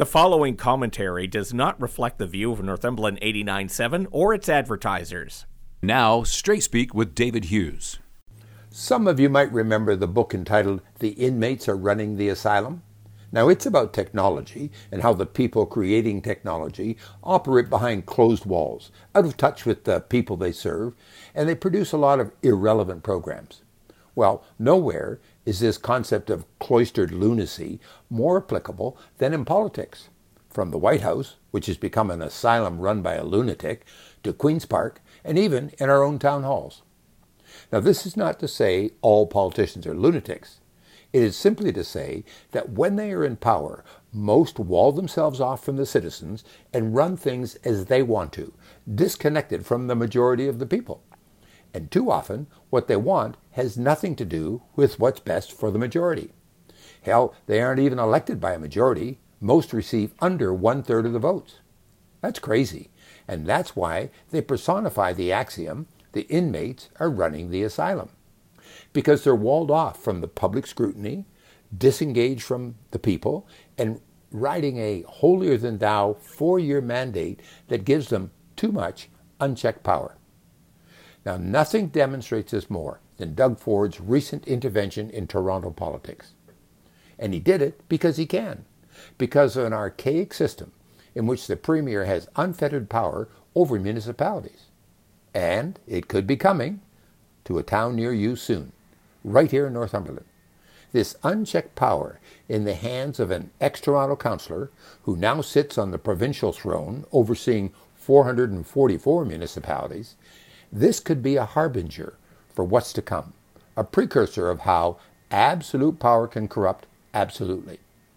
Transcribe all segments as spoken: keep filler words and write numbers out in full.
The following commentary does not reflect the view of Northumberland eighty-nine point seven or its advertisers. Now, Straight Speak with David Hughes. Some of you might remember the book entitled The Inmates Are Running the Asylum. Now, it's about technology and how the people creating technology operate behind closed walls, out of touch with the people they serve, and they produce a lot of irrelevant programs. Well, nowhere is this concept of cloistered lunacy more applicable than in politics. From the White House, which has become an asylum run by a lunatic, to Queen's Park, and even in our own town halls. Now, this is not to say all politicians are lunatics. It is simply to say that when they are in power, most wall themselves off from the citizens and run things as they want to, disconnected from the majority of the people. And too often, what they want has nothing to do with what's best for the majority. Hell, they aren't even elected by a majority. Most receive under one-third of the votes. That's crazy, and that's why they personify the axiom, the inmates are running the asylum. Because they're walled off from the public scrutiny, disengaged from the people, and riding a holier-than-thou four-year mandate that gives them too much unchecked power. Now, nothing demonstrates this more than Doug Ford's recent intervention in Toronto politics. And he did it because he can, because of an archaic system in which the Premier has unfettered power over municipalities. And it could be coming to a town near you soon, right here in Northumberland. This unchecked power in the hands of an ex-Toronto councillor who now sits on the provincial throne overseeing four hundred forty-four municipalities, this could be a harbinger for what's to come, a precursor of how absolute power can corrupt absolutely.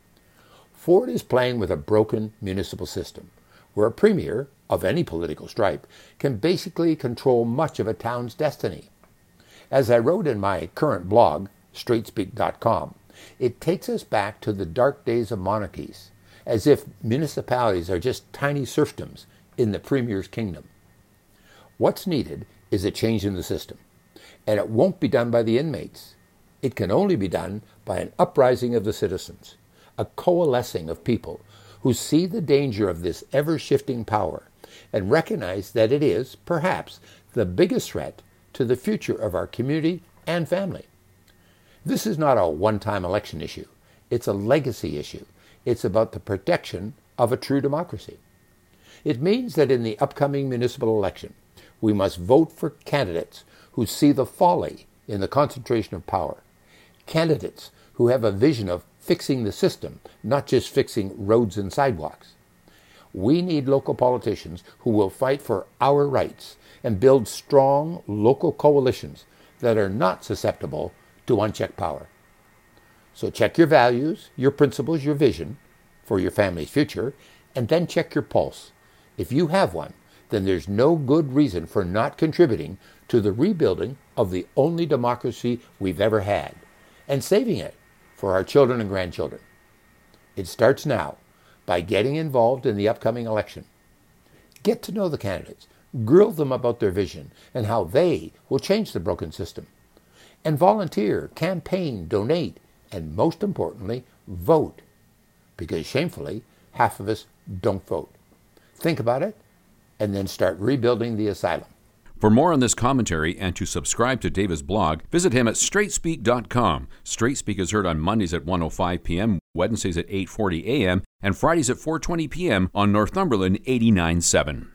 Ford is playing with a broken municipal system, where a premier of any political stripe can basically control much of a town's destiny. As I wrote in my current blog, straight speak dot com, it takes us back to the dark days of monarchies, as if municipalities are just tiny serfdoms in the premier's kingdom. What's needed is a change in the system, and it won't be done by the inmates. It can only be done by an uprising of the citizens, a coalescing of people who see the danger of this ever-shifting power and recognize that it is, perhaps, the biggest threat to the future of our community and family. This is not a one-time election issue. It's a legacy issue. It's about the protection of a true democracy. It means that in the upcoming municipal election, we must vote for candidates who see the folly in the concentration of power, candidates who have a vision of fixing the system, not just fixing roads and sidewalks. We need local politicians who will fight for our rights and build strong local coalitions that are not susceptible to unchecked power. So check your values, your principles, your vision for your family's future, and then check your pulse. If you have one, then there's no good reason for not contributing to the rebuilding of the only democracy we've ever had, and saving it for our children and grandchildren. It starts now by getting involved in the upcoming election. Get to know the candidates, grill them about their vision and how they will change the broken system. And volunteer, campaign, donate, and most importantly, vote. Because shamefully, half of us don't vote. Think about it, and then start rebuilding the asylum. For more on this commentary and to subscribe to David's blog, visit him at straight speak dot com. Straight Speak is heard on Mondays at one oh five p.m., Wednesdays at eight forty a.m., and Fridays at four twenty p.m. on Northumberland eighty-nine point seven.